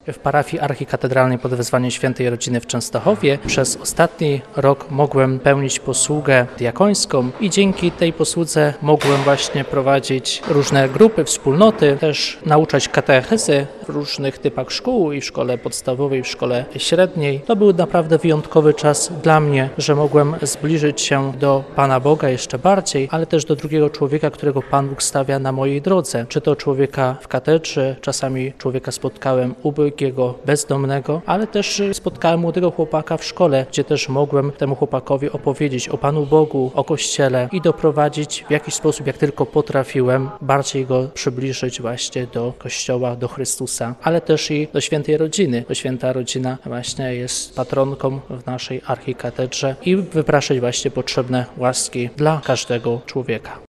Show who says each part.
Speaker 1: w parafii archikatedralnej pod wezwaniem Świętej Rodziny w Częstochowie. Przez ostatni rok mogłem pełnić posługę diakońską i dzięki tej posłudze mogłem właśnie prowadzić różne grupy, wspólnoty, też nauczać katechezy w różnych typach szkół i w szkole podstawowej, i w szkole średniej. To był naprawdę wyjątkowy czas dla mnie, że mogłem zbliżyć się do Pana Boga jeszcze bardziej, ale też do drugiego człowieka, którego Pan Bóg stawia na mojej drodze. Czy to człowieka w katedrze, czasami człowieka spotkałem ubogiego, bezdomnego, ale też spotkałem młodego chłopaka w szkole, gdzie też mogłem temu chłopakowi opowiedzieć o Panu Bogu, o Kościele i doprowadzić w jakiś sposób, jak tylko potrafiłem, bardziej go przybliżyć właśnie do Kościoła, do Chrystusa, ale też i do Świętej Rodziny, bo Święta Rodzina właśnie jest patronką w naszej archikatedrze i wypraszać właśnie potrzebne łaski dla każdego człowieka.